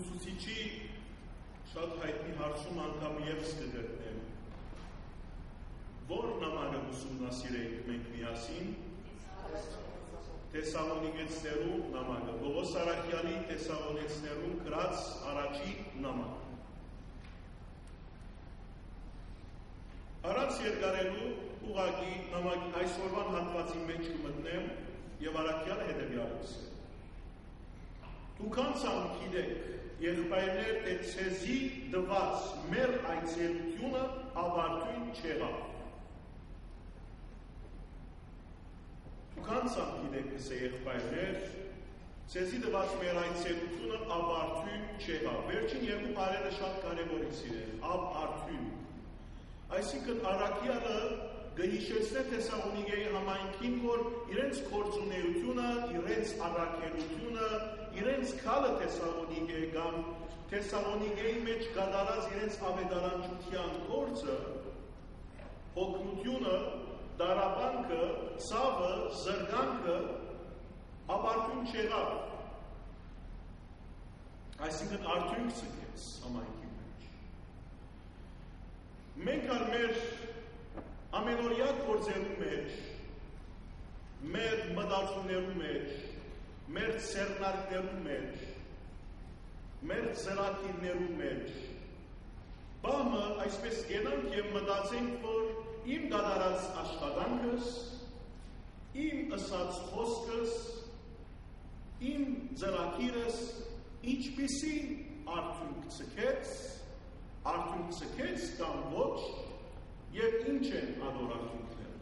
ուսուցիչի շատ հայտնի հարցում անգամ եւս կգտնեմ։ Որ նամակը ուսումնասիրենք մենք միասին։ Թեսաղոնիկեցներու նամակը, Պողոս Արաքյալի Թեսաղոնիկեցներու գրած առաջի նամակը։ Առանց երկարելու ուղղակի նամակի այսօրվան հատվածի մեջ կմտնեմ եւ Արաքյալը հետեւյալս է։ Դուք անցամ գիտեք, եղբայրներ, թե ցեզի դված մեր այցելությունը ավարտույն չեղավ։ Դուք անցամ գիտեք, թե եղբայրներ, ցեզի դված մեր այցելությունը ավարտույն չեղավ։ Վերջին երկու բառերը շատ կարևորից իրեն, ավարտույն։ Այսինքն Արաքյալը գհիշեցնե Թեսաղոնիկեի համայնքին, որ իրենց գործունեությունը, իրենց առաքելությունը, իրենց քալը Թեսաղոնիկեի կամ Թեսաղոնիկեի մեջ կատարած իրենց ավետարանչության գործը, հոգնությունը, դարաբանքը, ցավը, զրկանքը ավարտուն չեղավ։ Այսինքն արդյունք ցկեց համայնքի։ Մենք ալ մեր ամենօրյա գործերու մեջ, մեր մտածումներու մեջ, մեր սերնարկներու մեջ, մեր ծրագիրներու մեջ, բամը այսպես գենանք և մտածենք, որ իմ կատարած աշխատանքս, իմ ըսած խոսքս, իմ ծրագիրս ինչպիսի արդյունք ցկեց կամ ոչ և ինչ են անոր արդյունքները։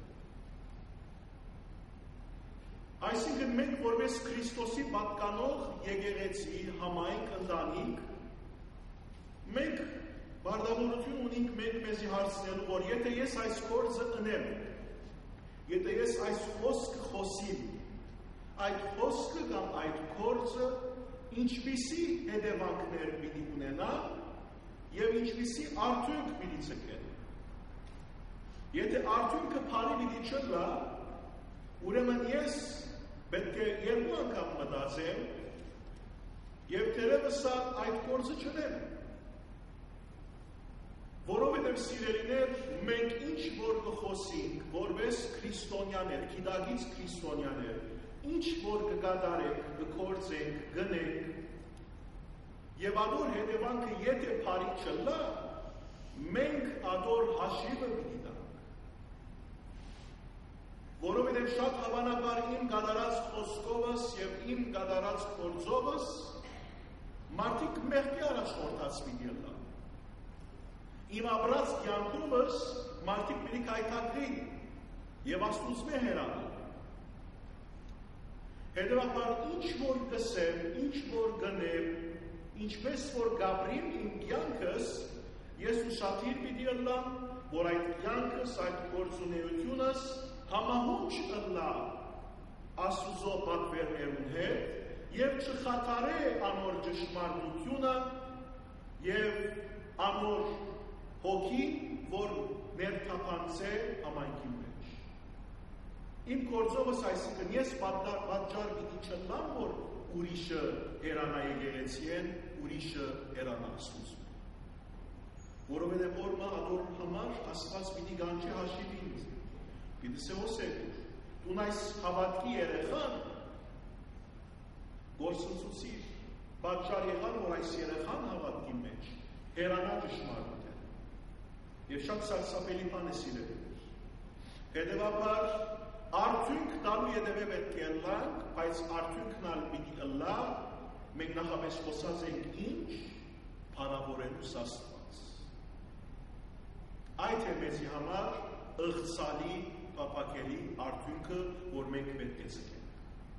Այսինքն մենք որպես Քրիստոսի պատկանող եկեղեցի համայնք ընտանիք, մենք բարդավորություն ունենք մենք մեզի հարցնելու, որ եթե ես այս գործը ընեմ, եթե ես այս խոսքը խոսիմ, այդ խոսքը կամ այդ գործը ինչպիսի հետևանքներ պիտի ունենա և ինչպիսի արդյունք պիտի ցկեն։ Եթե արդյունքը բարի պիտի չլա, ուրեմն ես պետք է երկու անգամ մտածեմ և թերևս այդ գործը չնեմ։ Որովհետև սիրելիներ, մենք ինչ որ կխոսենք, որպես քրիստոնյաներ, գիտակից քրիստոնյաներ, ինչ որ կկատարենք, կգործենք, գնենք, և անոր հետևանքը եթե բարի չլա, մենք անոր հաշիվը պիտի տանք։ Որովհետև շատ հավանաբար իմ կատարած խոսքովս և իմ կատարած գործովս մարդիկ մեղքի առաջնորդած պիտի լա։ Իմ ապրած կյանքումս մարդիկ պիտի քայքայվին և Աստուծմե հեռանան։ Հետևաբար ինչ որ կսեմ, ինչ որ գնեմ, ինչպես որ գաբրիմ իմ կյանքս, ես ուշադիր պիտի ըլլամ, որ այդ կյանքս, այդ գործունեությունս համահունչ ըլլա Աստուծո պատվերներուն հետ և չխաթարե անոր ճշմարտությունը և անոր հոգին, որ ներթափանցե համայնքի մեջ։ Իմ գործովս այսինքն ես պատճառ պիտի չըլլամ, որ ուրիշը հերանա եկեղեցի են, ուրիշը հերանա Աստուծո։ Որովհետև օրմա անոր համար Աստված պիտի կանչի հաշիվին։ Պիտի սեոսեք, դու այս հավատքի երեխան գործընծուցիր, պատճառ եղան, որ այս երեխան հավատքի մեջ հերանա ճշմարտության։ Եվ շատ սարսափելի բան է սիրելիներ։ Հետևաբար արդյունք տալու ետևե պետք է ըլլանք, բայց արդյունքն ալ պիտի ըլլա, մենք նախապես խոսած ենք ինչ, փառավորելու Աստված։ Այդ է մեզի համար ըղծալի, տապակելի արդյունքը, որ մենք պետք է ցկենք։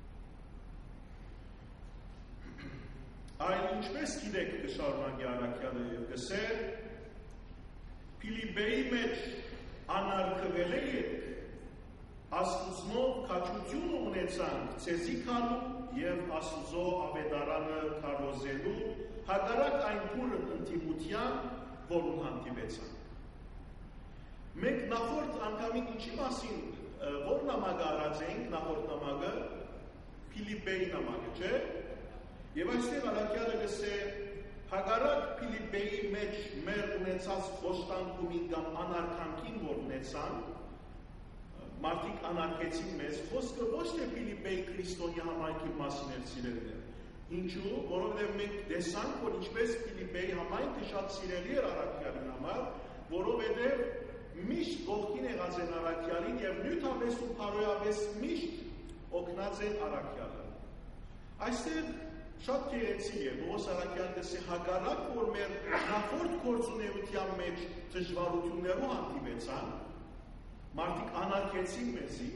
Այլ ինչպես գիտեք կշարունակի Արաքյալը և գսեր, Փիլիպպեի մեջ անարգվել եք, Աստուծմով քաջություն ունեցանք ցեզի քալու և Աստուծո ավետարանը քարոզելու, հակառակ այն բուրըն ընդդիմության, որուն հանդիպեցանք։ Մենք նախորդ անգամին ինչի մասին, որ նամակը արած էինք, նախորդ նամակը, Փիլիպպեի նամակը, չէ՞։ Եվ այստեղ Արաքյալը գսե, հագարակ Փիլիպպեի մեջ մեր ունեցած խոստանքումին կամ անարգանքին որ ունեցան, մարդիկ անարգեցին մեզ, խոսքը ոչ թե Փիլիպպեի քրիստոնյա համայնքի մասին էր սիրելիներ։ Ինչու, որովհետև մենք տեսանք, որ ինչպես Փիլիպպեի համայնքը շատ սիրելի էր առաքյալին համար, որովհետև միշտ կողքին եղած են առաքյալին եւ նյութապես ու փարոյապես միշտ օգնած են առաքյալը։ Այստեղ շատ գեղեցիկ է, Պողոս առաքյալը դեսի հակառակ, որ մեր նախորդ գործունեության մեջ դժվարություններով հանդիպեցան, մարդիկ անարգեցին մեզի,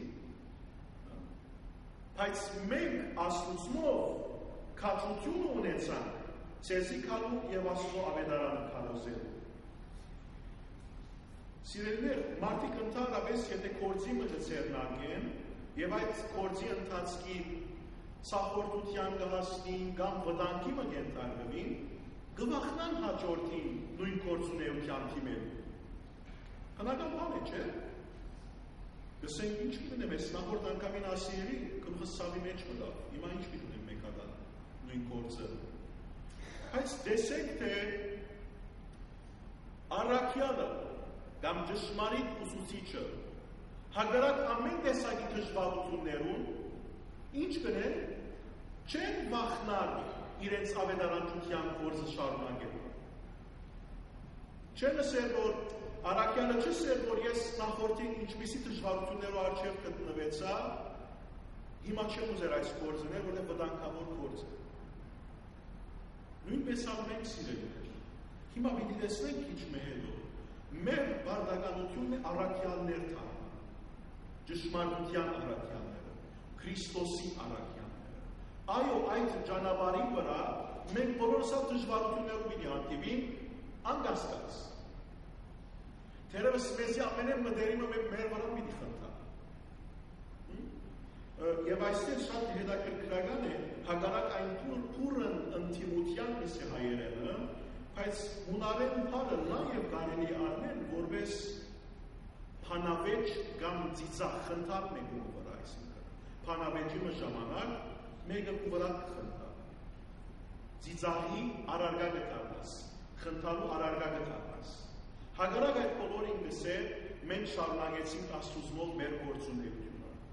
բայց մենք Աստծով քաջություն ունեցանք, ցեզի քալու եւ Աստծո ավետարանը քալոզելու։ Սիրելիներ, մարդիկ ընդհանրապես եթե գործի մը ձեռնարկեն եւ այդ գործի ընթացքի սախորդության կհասնին կամ վտանգի մը ենթարկվին, գվախնան հաջորդին նույն գործունեության թիմերու։ Հնական բան է, չէ՞։ Գսենք ինչ կունեմ ես նախորդ անգամին ասիերի գլուխս սավի մեջ մտավ, հիմա ինչ կունեմ մեկ հատ նույն գործը։ Բայց տեսեք թե առաքյալը կամ ճշմարիտ ուսուցիչը հակառակ ամեն տեսակի դժվարություններուն ինչ կնեն չեն վախնար իրենց ավետարանչության գործը շարունակելու։ Չեն ասել, որ առաքյալը չասել, որ ես նախորդին ինչպիսի դժվարություններով առջև գտնվեցա, հիմա չեմ ուզեր այս գործներ, որտեղ վտանգավոր գործ է։ Նույնպես մենք սիրելիներ։ Հիմա պիտի տեսնենք ինչ մեր հետո։ Մեր բարդականությունն է առաքյալներ թարմը, ճշմարտության առաքյալները, Քրիստոսի առաքյալները։ Այո, այդ ճանապարհի վրա մենք բոլորս դժվարություններով պիտի հանդիպենք, անկասկած։ Թերևս մեզի ամենը մտերիմը մեր վրա պիտի խնդա։ Եվ այստեղ շատ հետաքրքրական է հակառակ այն փուրն ընդդիմության միսի հայերենը, բայց հունարեն բառը նաև կարելի առնել որպես փանավեճ կամ ծիծաղ խնդար մեկի վրա, այսինքն փանավեճի ժամանակ մեկը վրա խնդա։ Ծիծաղի առարգա կդառնաս, խնդալու առարգա կդառնաս։ Հակառակ այդ բոլորին գսե մենք շարունակեցինք Աստծով մեր գործունեությունը։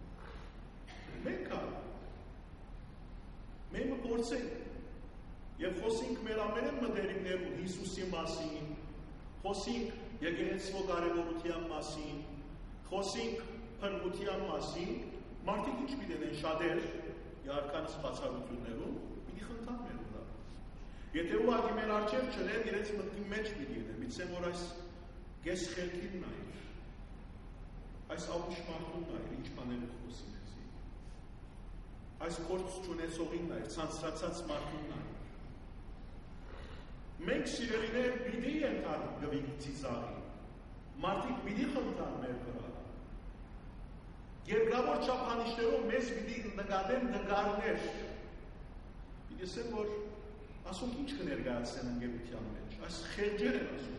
Մենք փորձենք եւ խոսենք մեր ամենայն մտերիմներու Հիսուսի մասին, խոսենք եկեղեցու կարևորության մասին, խոսենք փրկության մասին, մարդիկ ինչ պիտեն շատեր իհարկանից բացառություններում պիտի խնդան մեր վրա։ Եթե ուղղակի մեր արջև չլեն, իրենց մտքի մեջ պիտի լինեն, միցեմ որ այս գես խելքին նայր, այս ապուշ մարդուն նայր, ինչ բաներ խոսի մեզի, այս գործ չունեցողին նայր, ցանցրացած մարդուն նայր։ Մենք սիրելիներ պիտի ենթարկվենք ծիծաղի, մարդիկ պիտի խնդան մեր վրա։ Երկրավոր չափանիշներով մեզ պիտի նկատեն նկարներ։ Պիտի ասեմ, որ ասոնք ինչ կներկայացնեն ընկերության մեջ, այս խեղճեր են ասում։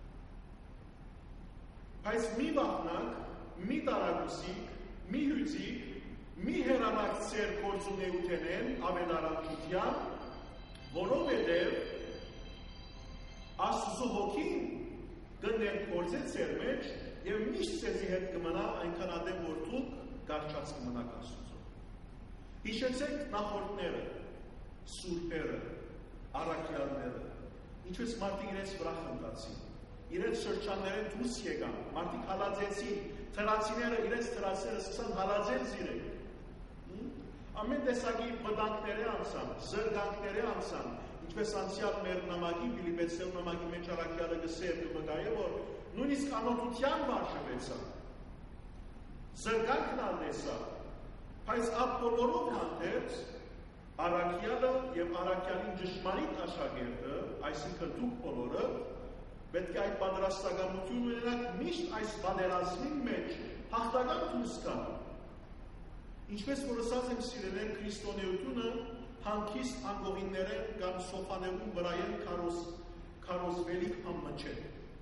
Բայց մի վախնանք, մի տարակուսիկ, մի հյուծիկ, մի հեռանակցեր գործունեութենեն ավետարանչության, որովհետև Աստծո հոգին դնել գործեց ձեր մեջ եւ միշտ ձեզի հետ կմնա այնքան ադեմ որ դուք գարչած կմնաք Աստծո։ Հիշեցեք նախորդները, սուրբերը, առաքյալները, ինչպես մարդիկ իրենց վրա խնդացին, իրենց շրջաններեն դուրս եկան, մարդիկ հալածեցին, թրացիները իրենց թրացները սկսան հալածել զիրել։ Ամեն տեսակի վտանգները անցան, զրկանքները անցան, ինչպես անցյալ մեր նամակի, Ֆիլիպպեցիներու նամակի մեջ առաքյալը գսեր կմգայը, որ նույնիսկ անօթության վարժվեցան, զրկանքն ալնեսա, բայց ապ բոլորով հանդերձ առաքյալը և առաքյալին ճշմարիտ աշակերտը, այսինքն դուք բոլորը, պետք է այդ պատրաստակամություն ունենաք միշտ այս պատերազմի մեջ հաղթական դուրս գալ։ Ինչպես որ ասած եմ սիրելիներ, քրիստոնեությունը հանգիստ անգողիններեն կամ սոփաներուն վրայեն քարոզվելիք համը չէ։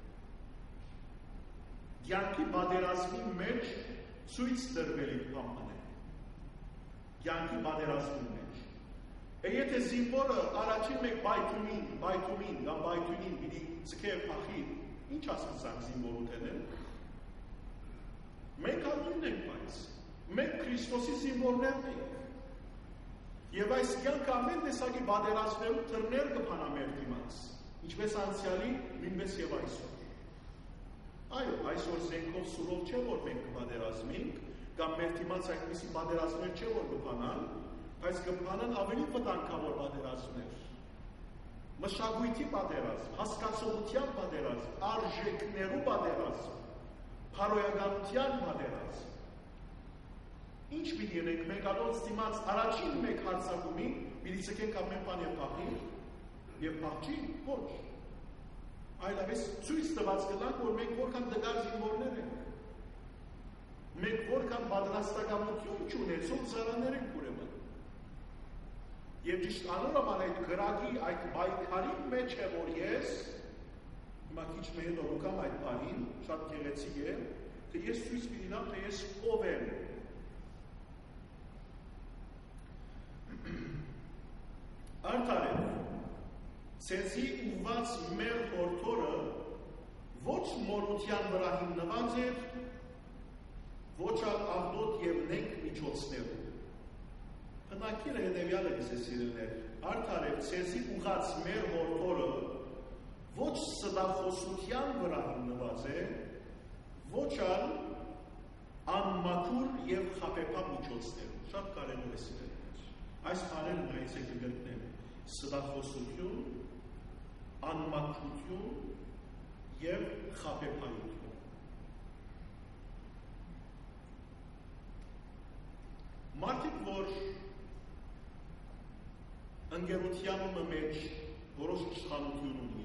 Կյանքի պատերազմի մեջ ցույց տրվելիք համն է։ Կյանքի պատերազմի մեջ։ Եթե զինվորը առաջին մեկ բայթումին կամ բայթունին պիտի ձգեր փախի, ինչ ասացանք զինվոր ուտելեն։ Մենք հատույն ենք բայց, մենք Քրիստոսի զինվորներն ենք։ Եվ այս կյանքը ամեն տեսակի բادرացնելու թռներ կփանա մեր դիմաց, ինչպես անցյալի, նույնպես եւ այսօր։ Այո, այսօր զենքով սուրով չէ, որ մենք կբادرացնենք, կամ մեր դիմաց այդպիսի բادرացներ չէ, որ կփանան, բայց կփանան ավելի վտանգավոր բادرացներ։ Մշակույթի բادرացում, հասկացողության բادرացում, արժեքներու բادرացում, փարոյականության բادرացում։ Ինչ պիտի ելենք մենք ալոնց դիմաց առաջին մեկ հարցակումին, պիտի ցկենք ամեն բան եւ փախի եւ փախչի ոչ։ Այլապես ցույց տված կլանք, որ մենք որքան դգար զինվորներ ենք։ Մենք որքան պատրաստակամություն չունեցող ծառաներ ենք ուրեմն։ Եվ ճիշտ անորոման այդ գրագի, այդ պայքարի մեջ է, որ ես հիմա քիչ մեհեն օրուկամ այդ բանին, շատ գեղեցիկ է, թե ես ցույց պիտի տամ, թե ես ով եմ։ Արդարև, ցեզի ուված մեր հորթորը ոչ մորության վրա հիմնված էր, ոչ ալ աղդոտ և նենք միջոցներում։ Հնակիրը հետևյալ է գսե սիրելներ, արդարև, ցեզի ուղած մեր հորթորը ոչ սդախոսության վրա հիմնված է, ոչ ալ անմաքուր և խապեպա միջոցներում։ Շատ կարևոր է սիրելներ։ Այս բաները նայից է կգտնեմ սդախոսություն, անմաքրություն և խապեպայություն։ Մարդիկ, որ ընկերության մեջ որոշ իշխանություն ունի,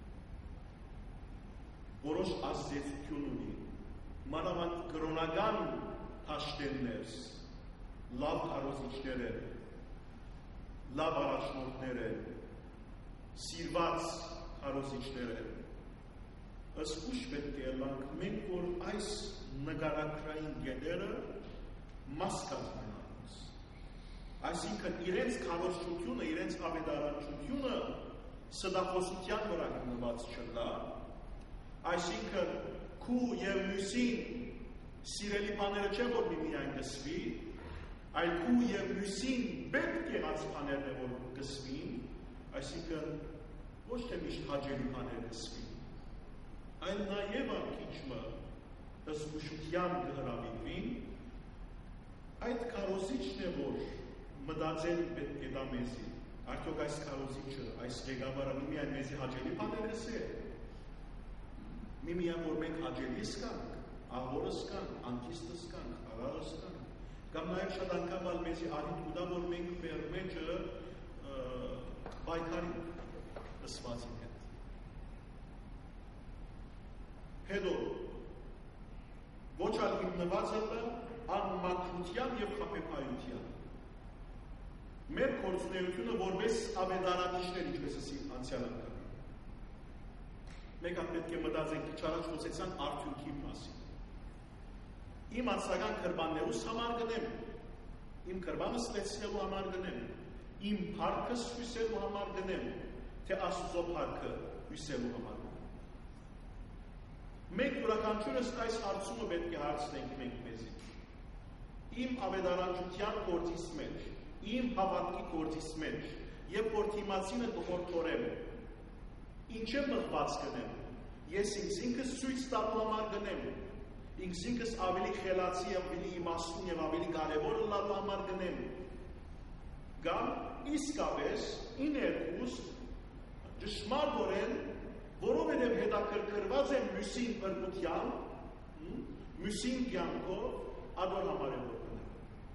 որոշ ազդեցություն ունի, մանավանդ կրոնական հաշտեններ, լավ քարոզիչներ են, լավ առաջնորդներ են, սիրված քարոզիչներ են, ըստ ուշ պետք է ելանք մենք, որ այս նկարագրային գետերը մաս կազմենանց։ Այսինքն իրենց քարոզչությունը, իրենց ավետարանչությունը սդախոսության վրա հիմնված չկա, այսինքն քու և մյուսին սիրելի բաները չէ, որ միմիայն գսվի, այլ քու և մյուսին պետք եղած բաներն է, որ գսվին, այսինքն ոչ թե միշտ հաճելի բաներ գսվին, այլ նաև անկիչմը զգուշության կհրավիրվին, այդ քարոզիչն է, որ մտածել պետք է դա մեզի, արդյոք այս քարոզիչը, այս ղեկավարը միմիայն մեզի հաճելի բաներ գսե, միմիայն որ մենք հաճելի սկանք, աղորը սկանք, անկիստը սկանք, աղարը սկանք, կամ նաև շատ անգամ ալ մեզի արիտ ուտա, որ մենք մեր մեջը պայքարի ըսվածին հետ։ Հետո, ոչ ալ հիմնված է անմաքրության և խապեպայության։ Մեր գործունեությունը որպես ավետարանիչներ, ինչպես ասի անցյալ անգամ։ Մենք պետք է մտածենք քիչ առաջ խոսեցան արդյունքի մասին։ Իմ անձնական քրբաններուս համար գնեմ, իմ քրբանը ստեցնելու համար գնեմ, իմ փառքս հյուսելու համար գնեմ, թե Աստծո փառքը հյուսելու համար գնեմ։ Մենք յուրաքանչյուրս այս հարցումը պետք է հարցնենք մենք մեզի։ Իմ ավետարանչության գործից մեջ, իմ հավատքի գործից մեջ, երբ որ դիմացինը կհորդորեմ, ինչ եմ մղված գնեմ, ես ինքս ցույց տալու համար գնեմ, ինքս ավելի խելացի, ավելի իմաստուն և ավելի կարևոր լալու համար գնեմ, կամ իսկապես իներկուս ճշմարտորեն, որովհետև հետաքրքրված եմ մյուսին բրգության, մյուսին կյանքով, ադոր համար եմ որ գնեմ։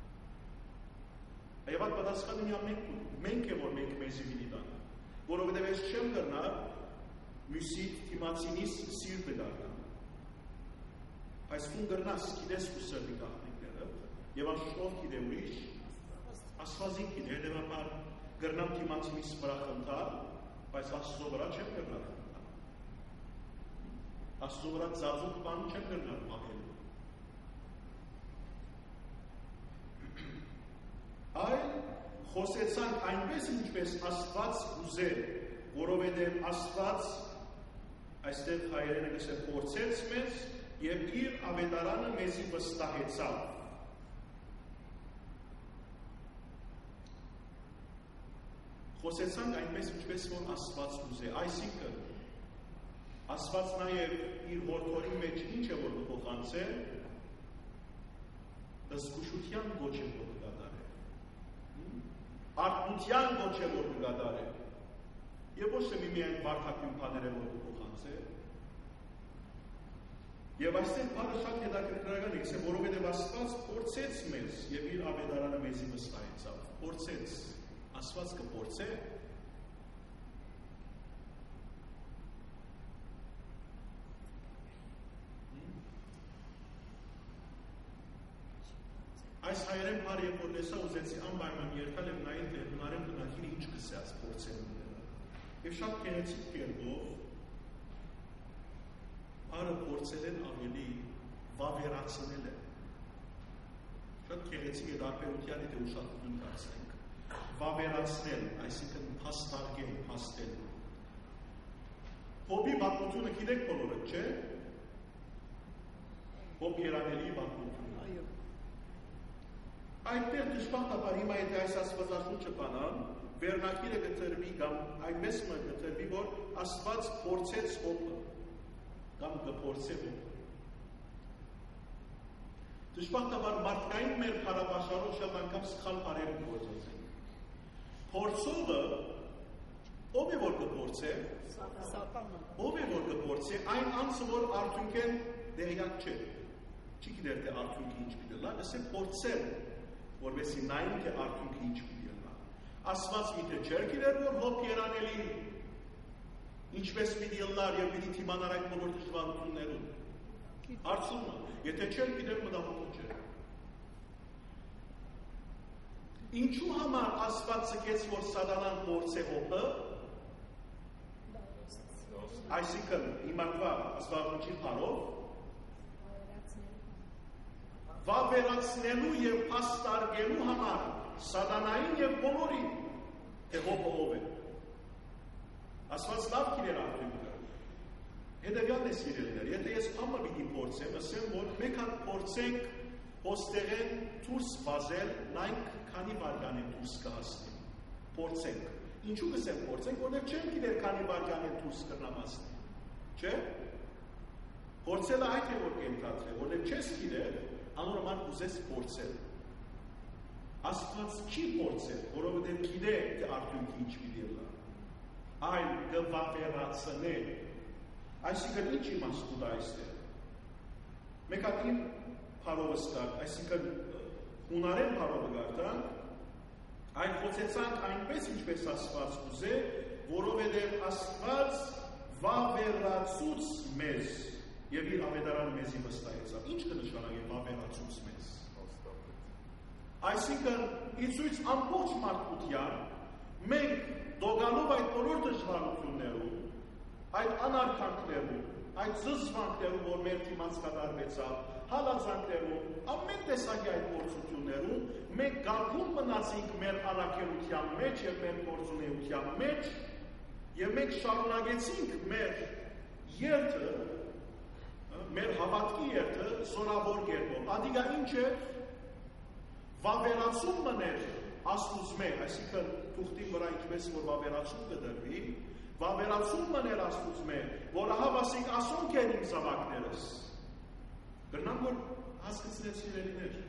Եվ այդ պատասխանը մենք է, որ մենք մեզի վինի տան, որովհետև ես չեմ կրնար մյուսի դիմացինիս սիրտը գարնա։ Այս կուն գրնաս գիտես ու սրդի կաղնիկները, և անշշով գիտե ուրիշ, աստվածին գիտե, հետևաբար գրնամ դիմացինիս վրա խնդար, բայց Աստծո վրա չեմ գրնար խնդար։ Աստծո վրա ծածուկ բան չեմ գրնար մահելու։ Այլ խոսեցանք այնպես, ինչպես Աստված ուզեր, որովհետև Աստված այստեղ հայերենը գսե փորձեց մեզ եւ իր ավետարանը մեզի վստահեցավ։ Խոսեցանք այնպես, ինչպես որ Աստված ուզե, այսինքն Աստված նաև իր որդորի մեջ ինչ է որ փոխանցե, զգուշության գոչ է որ կդարե, արթնության գոչ է որ կդարե, եւ ոչ թե միայն վարքագույն բաներ է որ փոխանցե, եւ այստեղ բանը շատ հետաքրքրական է, որովհետեւ Աստված փորձեց մեզ եւ իր ավետարանը մեզի վստահեցավ, փորձեց, Աստված կփորձե այս հայերեն բառը երբ որ տեսա ուզեցի անպայման երթալ եւ նայել թե հունարեն բնակիրը ինչ կսե այս փորձելուները եւ շատ գեղեցիկ կերպով բառը փորձել են ավելի վավերացնել են շատ գեղեցիկ է դարբերության եթե ուշադրություն դարձնենք վավերացնել այսինքն փաստարկել փաստել Հոբի պատմությունը գիտեք բոլորը չէ Հոբ երանելի պատմությունը այո Այդտեղ դժբախտաբար հիմա եթե այս աստվածաշունչը բանան, վերնակիրը կտրվի կամ այնպես մը կտրվի, որ Աստված փորձեց Հոբը կամ կփորձե Հոբը։ Դժբախտաբար մարդկային մեր քարավաշարով շատ անգամ սխալ բարեր գործեցին։ Փորձողը ով է որ կփորձե։ Սատանը։ Ով է որ կփորձե, այն անձը որ արդյունքեն դերյակ չէ։ Չի գիտեր թե արդյունքը ինչ պիտի լա, ասե փորձել որովհետեւ նայում թե արդյունքը ինչ պիտի լինի։ Աստված միտը չէր գիտեր որ Հոբ երանելի ինչպես պիտի լար եւ պիտի թիմանար այդ բոլոր դժվարություններում։ Հարցումը, եթե չէր գիտեր մտահոգ չէր։ Ինչու համար Աստված ցկեց որ Սատանան փորձե Հոբը։ Այսինքն իմակվա Աստվածի բառով վավերացնելու եւ փաստարկելու համար Սատանային եւ բոլորին թե Հոբը ով է։ Աստված լավ գիտեր արդյունքը։ Հետևյալն է սիրելիներ, եթե ես ամը պիտի փորձեմ, ասեմ որ մեկ հատ փորձենք հոստեղեն դուրս վազել, նայենք քանի վայրկյան է դուրս կհասնի։ Փորձենք։ Ինչու կսեմ փորձենք, որովհետեւ չեմ գիտեր քանի վայրկյան է դուրս կնամասնի։ Չէ՞։ Փորձելը այդ է որ կենթադրե, որովհետեւ չես գիտեր անորոման ուզես փորձել։ Աստված չի փորձել, որովհետև գիտե թե արդյունքը ինչ պիտի լա։ Այլ կվավերացնե։ Այսինքն ինչ իմաստուն է այստեղ։ Մեկ հատ իմ բառովս կար, այսինքն հունարեն բառովը գարտանք, այն խոսեցանք այնպես ինչպես Աստված ուզե, որովհետև Աստված վավերացուց մեզ եւ իր ավետարանը մեզի վստահեցավ։ Ինչ կնշանակի վավերացուց մեզ։ Այսինքն Իսուս ամբողջ մարդկության մենք դոգալով այդ բոլոր դժվարություններում, այդ անարգանքներում, այդ զզվանքներում, որ մեր դիմաց կատարվեցավ, հալածանքներում, ամեն տեսակի այդ գործություններում մենք գաղում մնացինք մեր առաքելության մեջ եւ մեր գործունեության մեջ եւ մենք շարունակեցինք մեր երթը մեր հավատքի երթը զորավոր կերպով։ Ադիգա ինչ է վավերացում մներ Աստուծմե, այսինքն թուղթի վրա ինչպես որ վավերացում կդրվի, վավերացում մներ Աստուծմե, որ ահավասիկ ասոնք են իմ զավակներս։ Գրնամ որ հասկացնեց սիրելիներ։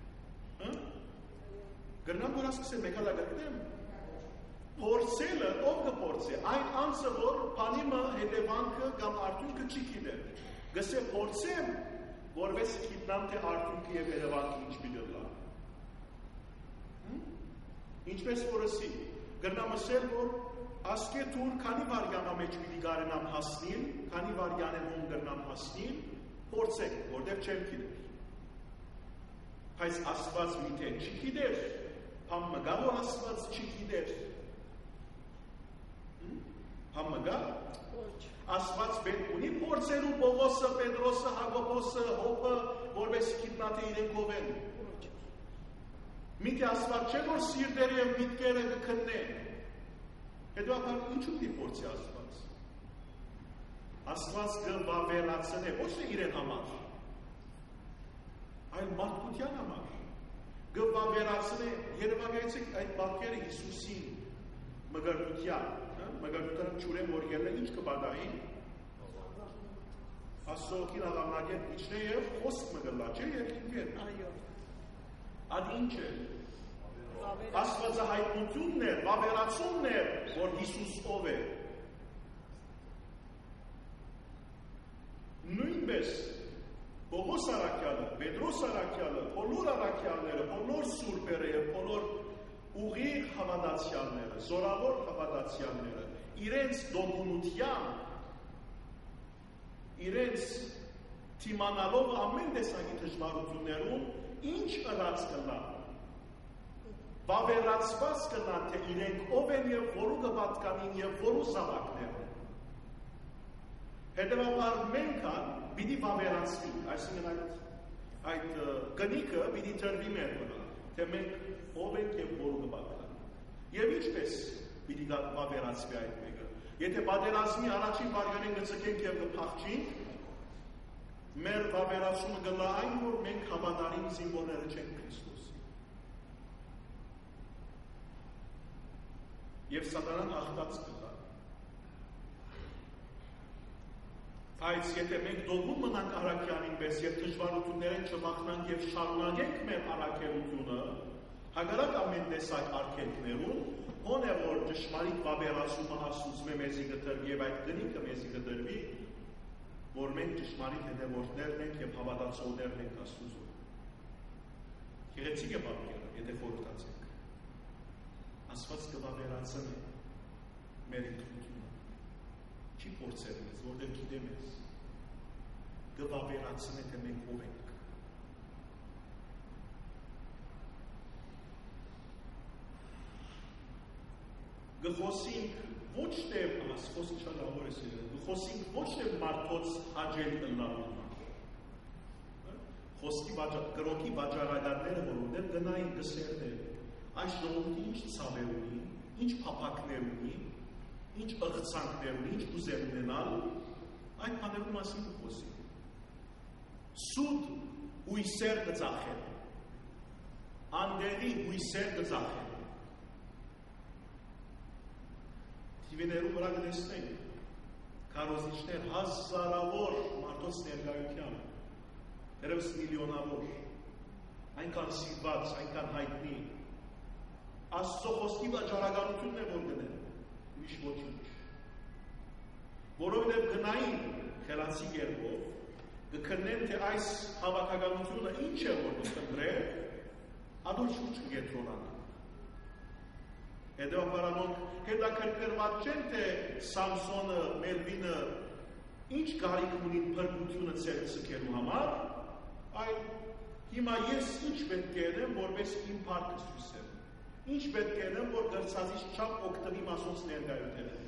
Գրնամ որ հասկացել մեկ հատ գտնեմ։ Փորձելը ով կփորձի, այն անձը որ բանիմը հետևանքը կամ արդյունքը չի գիտեր։ Գսե փորձեմ, որպես գիտնամ թե արդյունքը եւ հետևանքը ինչ պիտի լա։ Ինչպես որսի, գրնամ ասել, որ ասկե թուր քանի վարյանը մեջ պիտի գարենամ հասնիլ, քանի վարյանեն գրնամ հասնիլ, փորձեք, որտեղ չեմ գիտեր։ Բայց Աստված միթե չի գիտեր, համը գա որ Աստված չի գիտեր։ Համը գա Աստված պետք ունի փորձելու Պողոսը, Պետրոսը, Հակոբոսը, Հոբը, որպես գիտնա թե իրենք ով են։ Միթե Աստված չէ որ սիրտերը եւ միտքերը կքննե։ Հետո ինչու՞ դիպորցի Աստված։ Աստված կվավերացնե ոչ թե իրեն համար, այլ մարդկության համար։ Կվավերացնե, երևակայեցեք այդ բակերը Հիսուսին մգրտության չուրեն որ ելը ինչ կբադայի։ Աստծոքին աղամնագետ իչնե և խոսք մգլա չէ երկինքեր։ Այո։ Ад ինչ է։ Աստվածահայտնությունն է, վավերացումն է, որ Հիսուս ով է։ Նույնպես Պողոս առաքյալը, Պետրոս առաքյալը, բոլոր առաքյալները, բոլոր սուրբերը և բոլոր ուղիղ հավատացյալները, զորավոր հավատացյալները, իրենց դոգունությամբ, իրենց թիմանալով ամեն տեսակի դժվարություններում ինչ ըրած կնա, վավերացված կնա, թե իրենք ով են և որու կպատկանին և որու զավակներ են։ Հետևաբար մենքան պիտի վավերացվի, այսինքն այդ կնիկը պիտի տրվի մեր վրա, թե մենք ով ենք և որու կպատկանին։ Եվ ինչպես պիտի վավերացվի այդ մեկը։ Եթե պատերազմի առաջին վարյորեն կծկենք և կփախչենք, մեր վավերացումը գլա այն, որ մենք հավատարիմ զինվորները չենք Քրիստոսի։ Եվ սատանան հաղթած կլա։ Բայց եթե մենք դողում մնանք առաքյանին պես և դժվարություններեն չվախնանք և շարունակենք մեր առաքելությունը, հակառակ ամեն տեսակ արգելքներում, ո՞ն է որ ճշմարիտ վավերացումը Աստծո մեզի կտրվի եւ այդ գնիկը մեզի կտրվի, որ մենք ճշմարիտ հետևորդներն ենք եւ հավատացողներն ենք Աստծո։ Գեղեցիկ է բառերը, եթե խորհրդացեք։ Աստված կվավերացնի մեր ինքնությունը։ Չի փորձել մեզ, որտեղ գիտե մեզ։ Կվավերացնի թե մենք ով ենք։ Գխոսինք ոչ թե խոսք շալավոր է սիրել, գխոսինք ոչ թե մարդոց հաջել ըլլավունա։ Խոսքի գրոքի վաճառականները որ ուներ գնային գսերներ, այս ժողովուրդը ինչ ցավեր ունի, ինչ փափակներ ունի, ինչ ըղծանքներ ունի, ինչ ուզեր ունենալ, այդ բաներու մասին գխոսի։ Սուտ հույսեր կծախեն, անդեղի հույսեր կծախեն։ Թիվիներու վրա կտեսնենք, քարոզիչներ հազարավոր մարդոց ներկայությամբ, դերևս միլիոնավոր, այնքան սիրված, այնքան հայտնի, Աստծո խոսքի վաճառականությունն է որ գնել, ուրիշ ոչինչ։ Որովհետև գնային խելացի կերպով, կքննեն, թե այս հավաքականությունը ինչ է որ կընտրել, ադոր շուրջ կգետրոնանա։ Հետևաբար անոնք հետաքրքրված չեն, թե Սամսոնը, Մելվինը ինչ կարիք ունին փրկությունը ցերցկելու համար, այլ հիմա ես ինչ պետք է անեմ, որպես իմ փառքը ցույցեմ։ Ինչ պետք է անեմ, որ դրսազից չափ օգտվի մասոնց ներկայությամբ։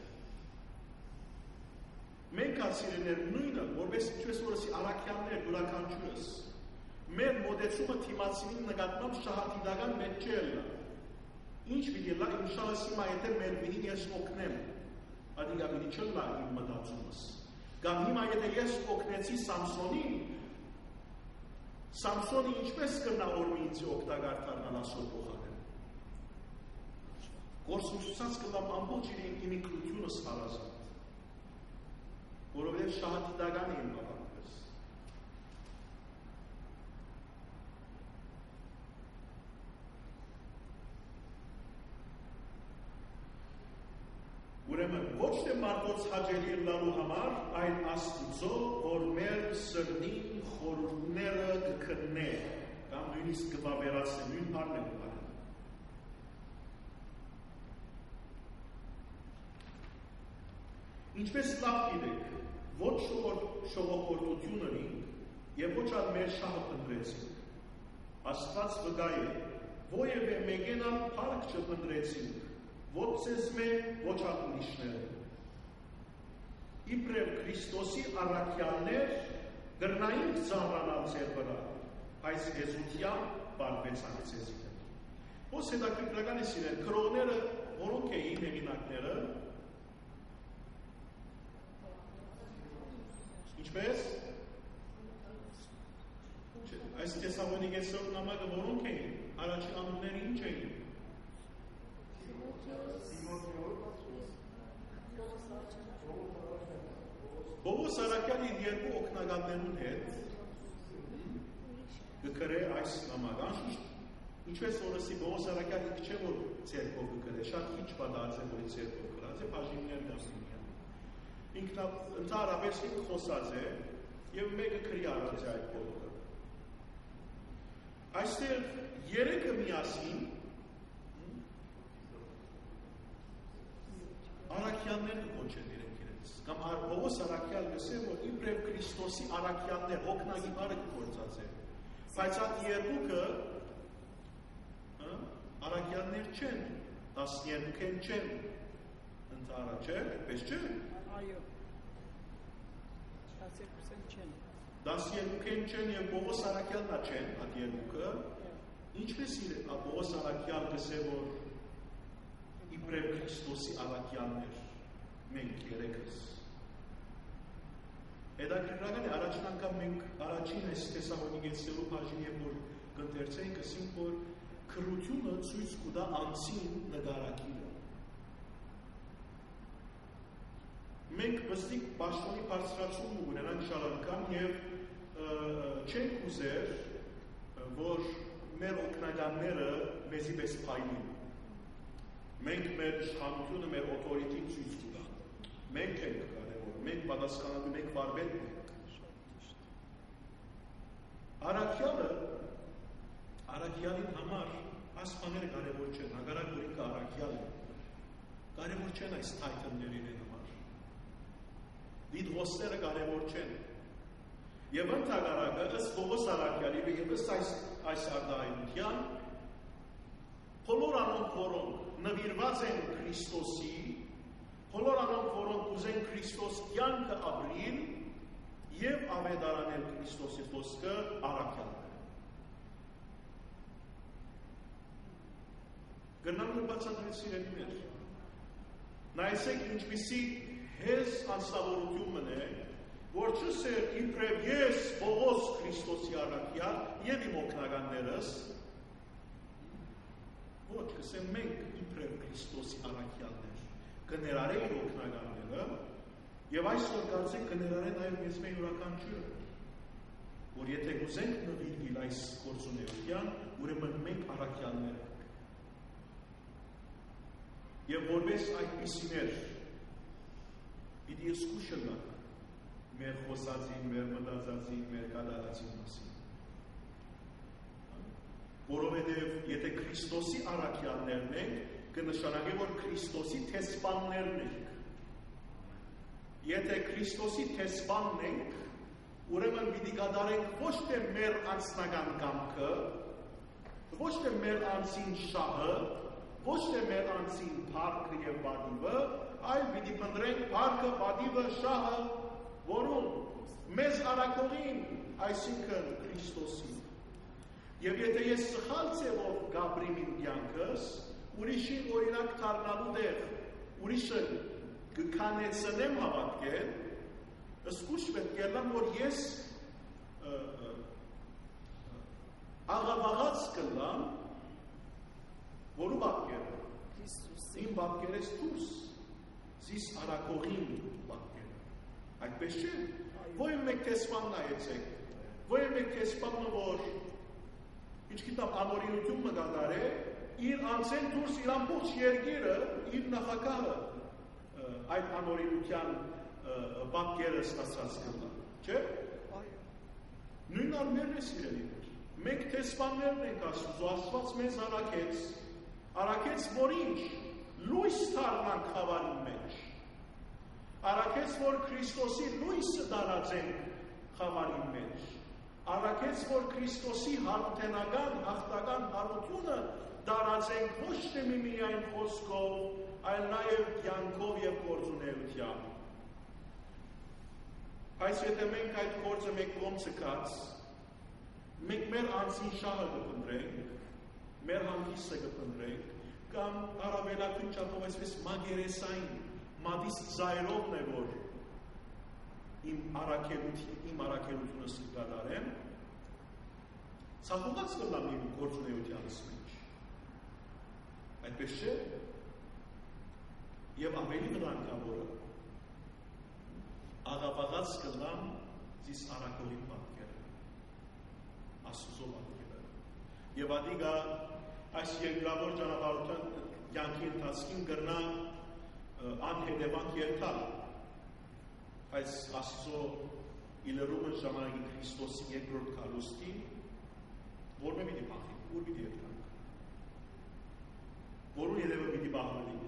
Մենք ասիրեներ նույնը, որպես ինչպես որս առաքյաններ յուրաքանչյուրս, մեր մոդեցումը թիմացին նկատմամբ շահադիդական պետք չէ լա։ Ինչ պիտի լա, իմշալս հիմա եթե Մելվինին ես օգնեմ, ադիգա պիտի չլա իմ մտածումս։ Կամ հիմա եթե ես օգնեցի Սամսոնին, Սամսոնի ինչպես կրնա որ մի ինձ օգտակար դառնալ Աստծո փոխարեն։ Գործունեությունից կլամ ամբողջ իր ինքնությունը սարազատ, որովհետև շահադիդական է իմ բավարարպես։ Ուրեմն ոչ թե մարդոց հաջելի լալու համար, այլ Աստծո, որ մեր սրտին խորհուրդները կքննե, կամ նույնիսկ կվավերացնե, նույն բառն է говорել։ Ինչպես լավ գիտեք, ոչ շողոքորտություն ունենք եւ ոչ ալ մեր շահը փնտրեցինք։ Աստված վկա է, ովևէ մեկենալ փառք չփնտրեցինք, ոչ ցեզ մե, ոչ ալ ուրիշները։ Իբրև Քրիստոսի առաքյալներ գրնային ծառանալ ձեր վրա, այս հեզությամբ բարբեցանք ձեզ հետ։ Ո՞ս հետաքրքրական է սիրել, քրոները որոնք էին հեղինակները։ Ինչպես։ Այս Թեսաղոնիկեցիներու նամակը որոնք էին, առաջին անունները ինչ էին։ Պողոս Արաքյալը իր երկու օգնականներուն հետ գկրե այս նամակը։ Ինչպես օրսի Պողոս Արաքյալը չէ որ ցերկով գկրե, շատ քիչ պատահած է որ ցերկով գրած է, բաժիններ դասինյան։ Ինքն ընդհանրապես խոսած է եւ մեկը քրի առած է այդ բոլորը։ Այստեղ երեքը միասին Արաքյաններ կոչեն իրենք իրենց։ Կամ Պողոս Արաքյալ գսե որ իբրև Քրիստոսի Արաքյաններ օգնագի բառը գործած է։ Բայց այդ երկուքը Արաքյաններ չեն, 12-ն չեն։ Ընդհանրապես չէ, այդպես չէ։ Այո։ 12-ն չեն։ 12-ն չեն եւ Պողոս Արաքյալն է չեն, այդ երկուքը։ Ինչպես իր Պողոս Արաքյալ գսե որ իբրև Քրիստոսի Արաքյաններ մենք երեքս։ Հետաքրքրական է առաջին անգամ մենք առաջին այս Թեսաղոնիկեցիներու բաժին եւ որ կընթերցենք ասենք որ քրությունը ցույց կտա անցին նկարակիրը։ Մենք բստիկ պաշտոնի բարձրացում ունենանք շատ անգամ եւ չենք ուզեր որ մեր օգնականները մեզի պես փայլին։ Մենք մեր իշխանությունը, մեր օթորիտին ցույց կտանք։ Մենք ենք կարևոր, մենք պատասխանատու, մենք վարպետն ենք։ Արաքյալին համար այս բաները կարևոր չեն, հակառակ որ ինքը Արաքյալ է։ Կարևոր չեն այս թայթլների համար։ Դիդղոսները կարևոր չեն։ Եվ ընդհակառակը ըստ Պողոս Արաքյալի եւ ըստ այս արտահայտության բոլոր անոնք որոնք նվիրված են Քրիստոսի, բոլոր անոնք որոնք ուզեն Քրիստոս կյանքը ապրիլ եւ ավետարանել Քրիստոսի խոսքը Արաքյալներ։ Գնանք բացատրել սիրելիներ։ Նայեցեք ինչպիսի հեզ անձնավորություն մնե, որ չսեր իբրև ես Պողոս Քրիստոսի Արաքյալ եւ իմ օգնականներս ոչ, կսեմ մենք իբրև Քրիստոսի Արաքյալներ կներարեին օգնականները եւ այսօր կարծեք կներարեն նաեւ մեզ մեր յուրաքանչյուրը որ եթե ուզենք նվիրվել այս գործունեության ուրեմն մենք Արաքյալներ ենք եւ որպես այդպիսիներ պիտի զգուշ լինենք մեր խոսածին, մեր մտածածին, մեր կատարածին մասին որովհետև եթե Քրիստոսի Արաքյաններն ենք, կնշանակի, որ Քրիստոսի տեսպաններն ենք։ Եթե Քրիստոսի տեսպանն ենք, ուրեմն պիտի կատարենք ոչ թե մեր անձնական կամքը, ոչ թե մեր անձին շահը, ոչ թե մեր անձին փառքը եւ պատիվը, այլ պիտի մնրենք փառքը, պատիվը, շահը, որում մեզ արաքողին, այսինքն Քրիստոսին։ Եվ եթե ես սխալ ձևով գաբրիմ իմ կյանքս, ուրիշին օրինակ դառնալու դեր, ուրիշը կքանեցնեմ հավատքել, զգուշ պետք է լինեմ, որ ես աղավաղած կլամ, որու բապկերը, իմ բապկերես դուրս, զիս արաքողին բապկերը, այդպես չէ, ոչ մեկ տեսպան նայեցեք, ոչ մեկ տեսպանը, որ ինչ գիտամ անօրինություն մգադար է, իր անցեն դուրս իր ամբողջ երկիրը, իր նախագահը այդ անօրինության բապկերը ստացած կլա, չէ՞։ Նույն արմերն է սիրելիներ, մենք տեսպաններն ենք Աստծո, Աստված մեզ արաքեց, որ ինչ, լույս դառնանք խավարի մեջ, արաքեց, որ Քրիստոսի լույսը դարածենք խավարի մեջ, արաքեց, որ Քրիստոսի հարութենական, հաղթական հարությունը դարածենք ոչ թե միայն խոսքով, այլ նաև կյանքով եւ գործունեությամբ։ Այս եթե մենք այդ գործը մեկ կողմ ցկած, մենք մեր անձին շահը կփնտրենք, մեր հանգիստը կփնտրենք, կամ առավելագույն չափով այսպես մագերեսային, մադիս զայրովն է, որ իմ առաքելությունը սրկադարեմ, ցախուղած կլամ իմ գործունեությանս մեջ։ Այդպես չէ, եւ ավելի վտանգավորը աղավաղած կլամ ձիս առաքովի պատկերը, Աստծո պատկերը։ Եվ ադիգա այս երկրավոր ճանապարհության կյանքի ընթացքին կրնա անհետևանք երթալ, այս Աստծո իլերումը ժամանակի Քրիստոսի երկրորդ քարոզքին, որն է պիտի պահենք, որ պիտի երթանք, որուն երևը պիտի պահվենք։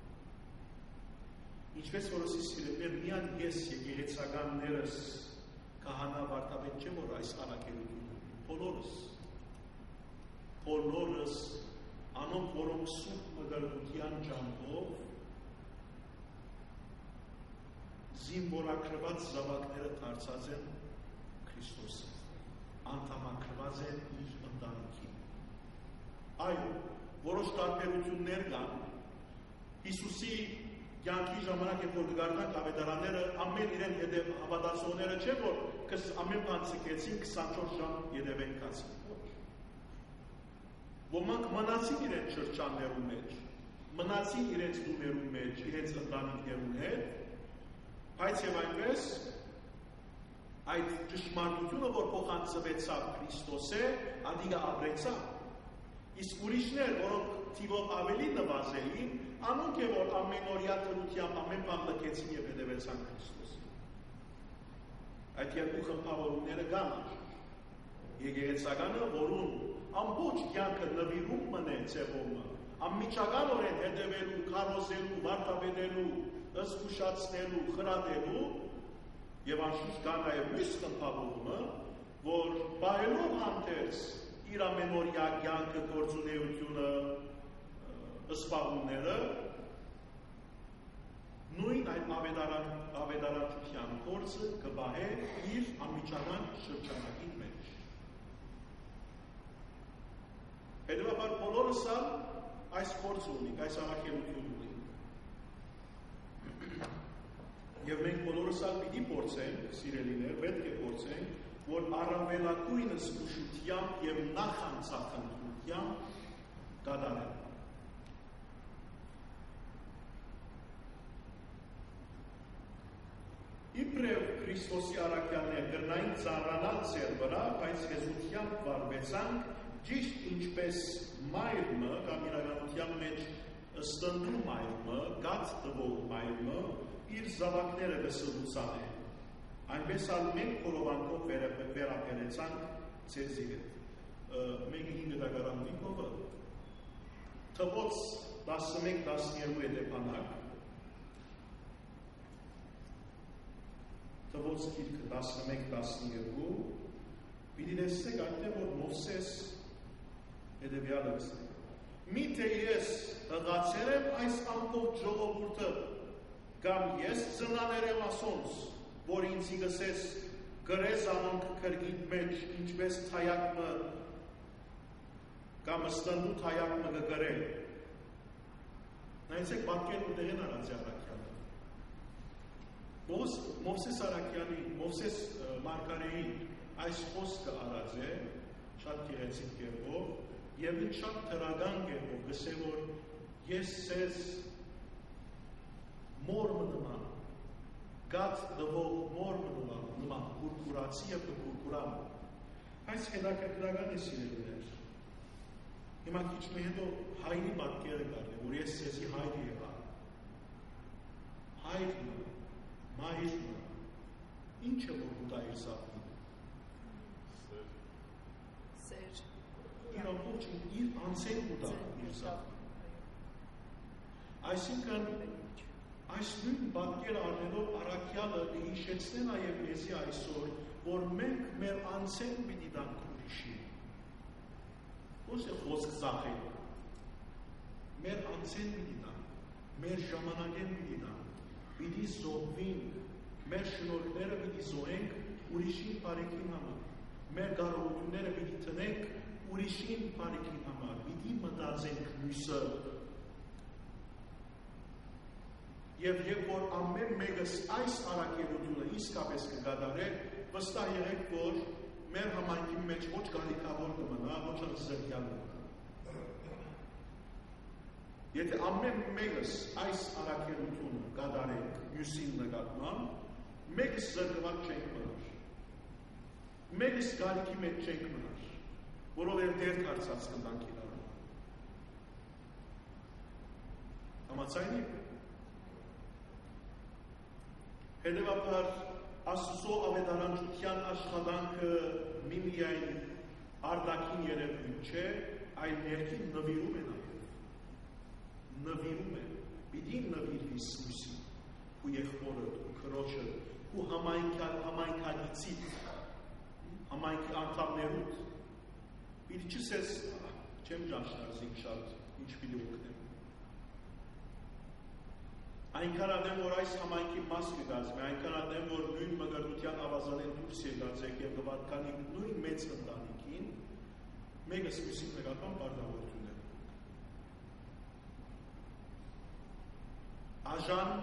Ինչպես որ ասի սիրելիներ, միան ես եկեղեցականներս քահանա վարդապետ չեմ, որ այս առաքելությունը, բոլորս անոնք, որոնք սուրբ մգրտության ջանքով զինվորակրված զավակները դարձած են Քրիստոսին, անդամակրված են իր ընտանիքին։ Այո, որոշ տարբերություններ կան, Հիսուսի կյանքի ժամանակ, երբ որ կգարնանք ավետարանները, ամեն իրեն հետև հավատացողները չէ, որ ամեն բան ցկեցին 24 ժամ հետևեն կացին։ Ոմանք մնացին իրենց շրջաններում մեջ, մնացին իրենց դուներում մեջ, իրենց ընտանիքներում հետ, բայց եւ այնպես այդ ճշմարտությունը, որ փոխանցվեցավ Քրիստոսը, ադիգա ապրեցավ։ Իսկ ուրիշներ, որոնք թիվով ավելի նվազեին, անոնք է, որ ամենօրյա թրությամբ ամեն բան լքեցին եւ հետևեցան Քրիստոսին։ Այդ երկու խմբավորումները կան։ Եկեղեցականը, որուն ամբողջ կյանքը նվիրում մնե ծևոմը, անմիջականորեն հետևելու, քարոզելու, վարդապետելու, զգուշացնելու, խրատելու, եւ անշուշտ կա նաեւ մյուս խմբավորումը, որ բայելով հանդերձ իր ամենօրյա կյանքը, գործունեությունը, սպառումները, նույն այդ ավետարանչության գործը կբահե իր անմիջական շրջանակի մեջ։ Հետևաբար բոլորս այս գործը ունենք, այս առաքելություն ունենք։ Եվ մենք բոլորս պիտի փորձենք, սիրելիներ, պետք է փորձենք, որ առավելագույն զգուշությամբ եւ նախանցախնդրությամբ կատարենք։ Իբրև Քրիստոսի առաքյալներ կրնային ծառանալ ձեր վրա, բայց հեզությամբ վարվեցանք, ճիշտ ինչպես մայրը, կամ իրականության մեջ ստնու մայրը, գած տվող մայրը, իր զավակները կսլուցան է։ Այնպես ալ մենք խորովանքով վերապերեցանք ձեզի հետ։ Մենք 5 դագարանվի կովը, թվոց 11-12 հետեպանակ, Թվոց գիրքը 11-12, պիտի տեսնեք այնտեղ, որ Մովսես հետևյալը ասել։ Միթե ես հղացել եմ այս ամբողջ ժողովուրդը, կամ ես ծնաներեմ ասոնց, որ ինձի գսես գրես անոնք քրգիտ մեջ, ինչպես թայակը կամ ստնդու թայակը կգրել։ Նայեցեք պատկեր ուտեղեն արած առաքյալը։ Մովսես առաքյալի, Մովսես մարգարեին այս խոսքը արած է, շատ գեղեցիկ կերպով, եւ ինձ շատ թրագան կերպով գսե, որ ես սեզ մոր մնման, գած դվող մոր մնման, կուրկուրացի եւ կուրկուրամ։ Այս հետաքրքրական է սիրելիներ։ Հիմա քիչ մի հետո հայրի պատկերը կար, որ ես սեզի հայրի եղա։ Հայրն Մայրը, ինչ է որ ուտա իր զավնին։ Սեր։ Իր ամբողջին, իր անցեն ուտա իր զավնին։ Այսինքն, այս նույն պատկերը առնելով առաքյալը հիշեցնե նաև մեզի այսօր, որ մենք մեր անցեն պիտի տանք ուրիշին։ Ո՞ս է խոսք զախել։ Մեր անցեն պիտի տանք, մեր ժամանակեն պիտի տանք։ Պիտի զոհվենք, մեր շնորհները պիտի զոհենք ուրիշին բարեկին համար, մեր կարողությունները պիտի տնենք ուրիշին բարիքին համար, պիտի մտածենք մյուսը։ Եվ երբ որ ամեն մեկս այս առաքելությունը իսկապես կկատարե, վստահ եղեք, որ մեր համայնքի մեջ ոչ կարիքավոր կմնա, ոչ զրկյալ կմնա։ Եթե ամեն մեկս այս առաքելությունը կատարենք մյուսին նկատմամբ, մեկս զրկված չենք մնար։ Մեկս կարիքի մեջ չենք մնար, որովհետև դեր դարձած կնանք իրար։ Համաձայնի՞ք։ Հետևաբար Աստծո ավետարանչության աշխատանքը միմիայն արտաքին երևույթ չէ, այլ ներքին նվիրում է նաև։ Նվիրում է, պիտի նվիրվիս մյուսին, ու եղբորդ, ու քրոջը, ու համայնքագիցիդ, համայնքի անդամներուդ, պիտի չսես, չեմ ճաշտարզիկ շատ, ինչ պիտի օգնեմ։ Այնքան ադեմ, որ այս համայնքի մաս կգազմի, այնքան ադեմ, որ նույն մգրդության ավազանեն դուրս եկացեք և գվատկանի նույն մեծ ընտանիքին, մեկս մյուսին նկատմամբ պարտավորություն է։ Աժան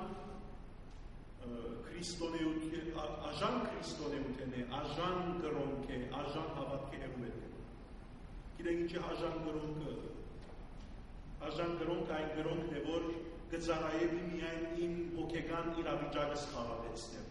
քրիստոնեություն է, աժան կրոնք է, աժան հավատք է ու է։ Գիտեք ինչ է աժան կրոնքը։ Աժան կրոնքը այն կրոնքն է, որ գծարայևի միայն իմ հոգեկան իրավիճակս խաղաղեցնեմ։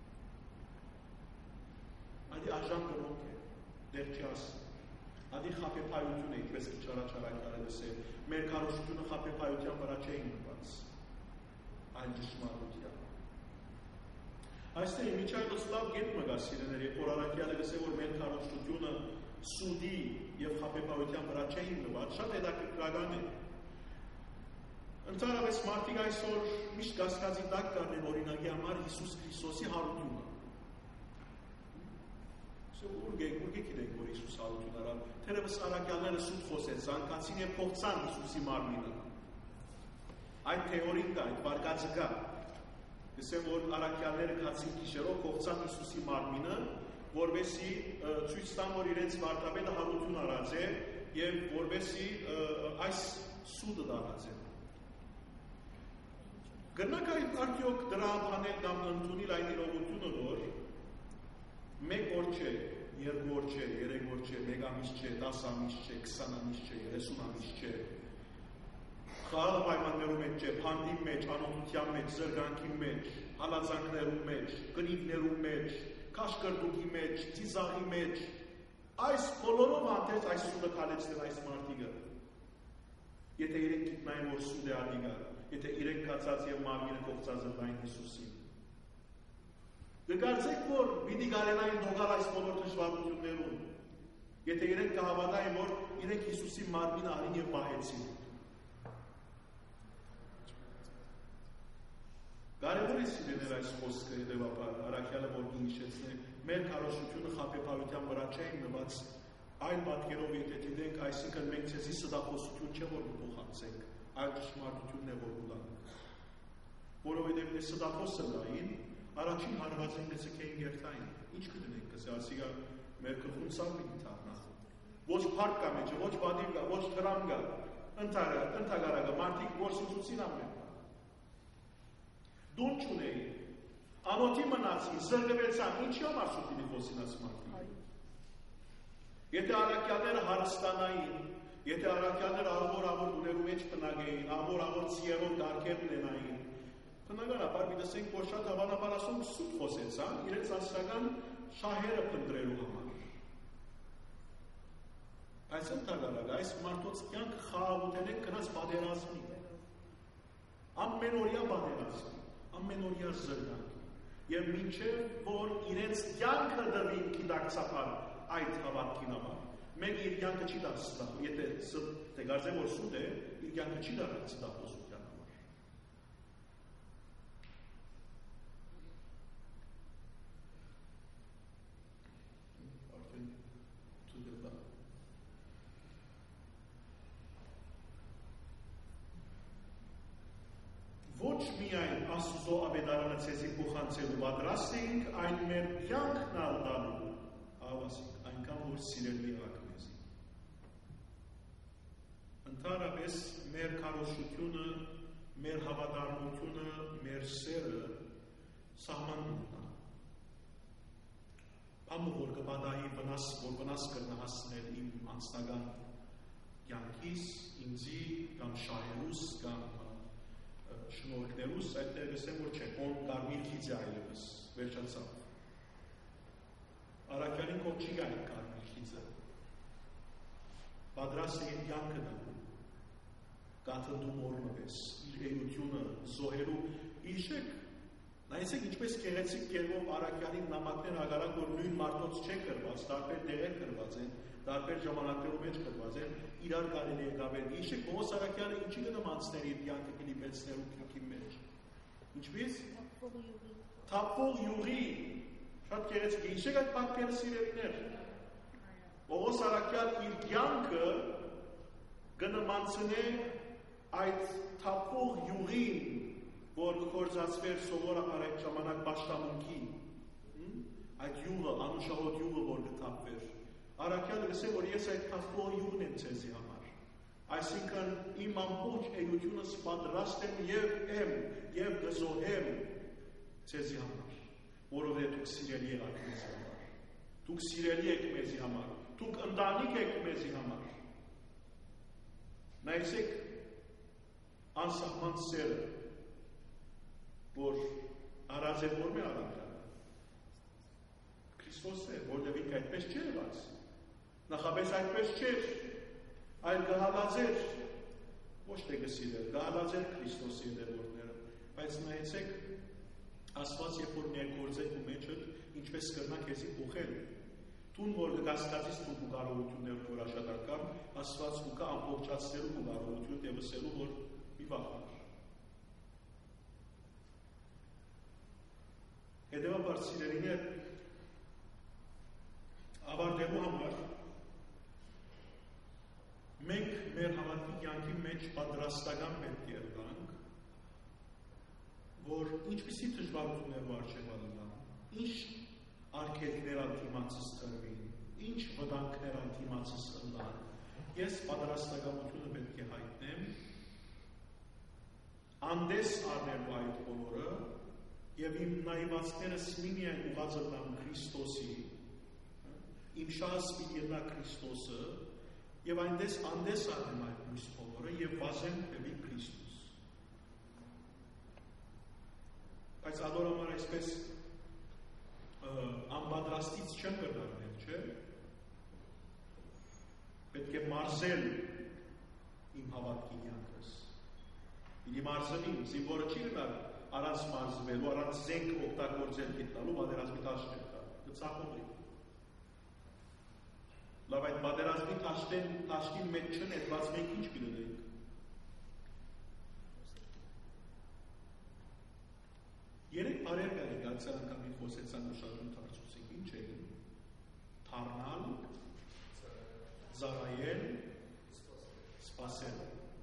Ադի աժան կրոնք է, դեր չի ասում։ Ադի խապեպայություն է, ինչպես քիչ առաջարակ կարելս է, մեր քարոզությունը խապեպայության վրա չէին մտած, այլ ճշմարտության։ Այստեղ միջայլոց լավ գետ մգա սիրեների, որ առաքյալը գսե, որ մեր քարոզությունը սուդի և խապեպայության վրա չէին մտած, շատ հետաքրքրական է։ Ընդհանրապես մարդիկ այսօր միշտ կասկածի տակ կառնեն օրինակի համար Հիսուս Քրիստոսի հարությունը։ Ուր գիտենք, որ Հիսուս հարություն արավ, թերևս առաքյալները սուտ խոսեցան, կացին և փոխցան Հիսուսի մարմինը։ Այդ թեորին կա, այդ վարկածը կա։ Գսեմ, որ առաքյալները կացին գիշերով փոխցան Հիսուսի մարմինը, որովհետեւ ցույց տան, որ իրենց վարդապետը հարություն արած է և որովհետեւ այս սուտը դարած է։ Գնաք արդյոք դրա հանել կամ ընդունել այն իրողությունը, որ մեկ օր չէ, երկու օր չէ, երեք օր չէ, մեկ ամիս չէ, 10 ամիս չէ, 20 ամիս չէ, 30 ամիս չէ, խաղաղ պայմաններում մեջ չէ, փանդի մեջ, անօգնության մեջ, զրկանքի մեջ, հալածանքներում մեջ, կնիվներում մեջ, քաշկրտուկի մեջ, ծիծաղի մեջ, այս բոլորով հանդերձ այս սուտը քալեցնեն այս մարդիկը։ Եթե իրենք գիտնային, որ սուտ է ադիգա, եթե իրենք կացած և մարմինը կողծած ընդային Հիսուսին։ Կկարծեք, որ պիտի կարենային դողալ այս բոլոր դժվարություններում, եթե իրենք կհավատային, որ իրենք Հիսուսի մարմինը արին և պահեցին։ Կարևոր է սիրեներ այս խոսքը հետևաբար, առաքյալը որ կհիշեցնե, մեր քարոզությունը խաբեբայության վրա չէին նված, այլ պատկերով եթե դիտենք, այսինքն մենք ցեզի սդախոսություն չէ, որ փոխանցենք, այլ ճշմարտությունն է, որ ունենք։ Որովհետև սդախոսը լային, առաջին հարվածին գծկեին գերտային, ինչ կդնենք կսե, ասիգա մեր կղուն սարմի դիթարնա, ոչ պարկ կա մեջը, ոչ բադիվ կա, ոչ թրամ կա, ընթագարագը, մարդիկ որսուցուցին ամեն։ Դուն չունեի, անոթի մնացին, զրգվեցան, ինչի համար սուտինի խոսին աս մարդիկ։ Եթե առաքյալները հարստանային, եթե առաքյալները ավոր ուներու մեջ պնագեին, ավոր ծիերով դարքեր պնենային, պնագանապար բիտսենք, որ շատ հավանաբար ասում սուտ խոսեցան, իրենց ասրական շահերը պնդրելու համար։ Այս ընթագարագ, այս մարդոց կյանք խաղաղութեն են կնած բադերազմի, ամենօրյա բադերազմի, ամենօրյա զրգանք, և մինչև, որ իրենց կյանքը դվին կիդակցապար այդ հավատքին համար, մենք իր կյանքը չի դար սդախ, եթե գարձեմ, որ սուտ է, իր կյանքը չի դար սդախոսության համար։ Ոչ միայն Աստուծո ավետարանը ցեզի փոխանցելու պատրաստ էինք, այլ մեր կյանքն ալ տալու, ավասիկ, այնքան որ սիրելի ակ մեզի։ Ընդհանրապես մեր քարոզությունը, մեր հավատարմությունը, մեր սերը սահման ունի։ Ամու որ կպատահի վնաս կրնա հասնել իմ անձնական կյանքիս, ինձի կամ շահերուս կամ շնորհքներուս, այդտեղ ասեմ որ չէ, կոն կարմիր քիծ է այլևս, վերջացավ։ Առաքյալին կողմ չի գալի կարմիր քիծը։ Պատրաստ է կյանքը դնում, կաթնդում օրնվես, իր էությունը զոհերու իշեք, նայեցեք ինչպես գեղեցիկ կերպով առաքյալին նամակներ հագարակ, որ նույն մարդոց չէ կրված, տարբեր դեղեր կրված են, տարբեր ժամանակներով մեջ կրված են, իրար կարելի է գավել։ Իշեք Պողոս առաքյալը ինչի կնմանցներ իր կյանքը կլիպեցնելու քրքի մեջ։ Ինչպես? Թափվող յուղի։ Շատ գեղեցիկ է։ Իշեք այդ պատկերը սիրելիներ։ Պողոս առաքյալ իր կյանքը կնմանցնե այդ թափվող յուղին, որ կորզացվեր սովորաբար այդ ժամանակ պաշտամունքի, այդ յուղը, անուշահոտ յուղը, որ կթափվեր։ Առաքյալը ասել, որ ես այդ թափվող յուղն եմ ձեզի համար։ Այսինքն իմ ամբողջ էությունս պատրաստ եմ եւ կզոհեմ ձեզի համար, որովհետեւ դուք սիրելի եք մեզի համար։ Դուք սիրելի եք մեզի համար։ Դուք ընտանիք եք մեզի համար։ Նայեցեք անսահման սերը, որ արած է որ մի առաքյալը։ Քրիստոս է, որտեղ ինքը այդպես չէր եղած։ Նախապես այդպես չէր, այլ գահալաձեր, ոչ թե գսիրեր, գահալաձեր Քրիստոսի հետևորդները։ Բայց նայեցեք, Աստված երբ որ ներգործեք ու մեջդ, ինչպես կրնա քեզի փոխել։ Տուն որ կասկածից դու կարողություններ որ աշակերտական, Աստված ու կա ամբողջացնելու ու կարողություն եւ ասելու որ մի վախար։ Հետևաբար սիրելիներ, ավարտելու համար մենք մեր հավատքի կյանքի մեջ պատրաստական պետք է եղանք, որ ինչպիսի դժվարություններով արժևանան, ինչ արգելքներ անդիմացս տրվին, ինչ վտանգներ անդիմացս ըլլան, ես պատրաստականությունը պետք է հայտնեմ, անդես առնելու այդ բոլորը, եւ իմ նայվածքներս միմիայն ուղղած ըլլան Քրիստոսի, իմ շահս պիտի ըլլա Քրիստոսը, եւ այնտես անդես առնեմ այդ մյուս բոլորը եւ վազեմ դեպի Քրիստոս։ Բայց ադորամար այսպես անպատրաստից չեմ կրնարնել, չէ՞։ Պետք է մարզել իմ հավատքի կյանքս։ Պիտի մարզվիմ, զինվորը չի գնալ առանց մարզվելու, առանց զենք օգտագործել գտնալու, պատերազմի դաշտեր կա, կծախողի։ Լավ այդ պատերազմի դաշտի մեջ չնետված մենք ինչ կլինենք։ Երեք բարեր կա գացել անգամ մի խոսեցան ուշադրություն դարձուցենք, ինչ է թառնալ, զարայել, սպասել։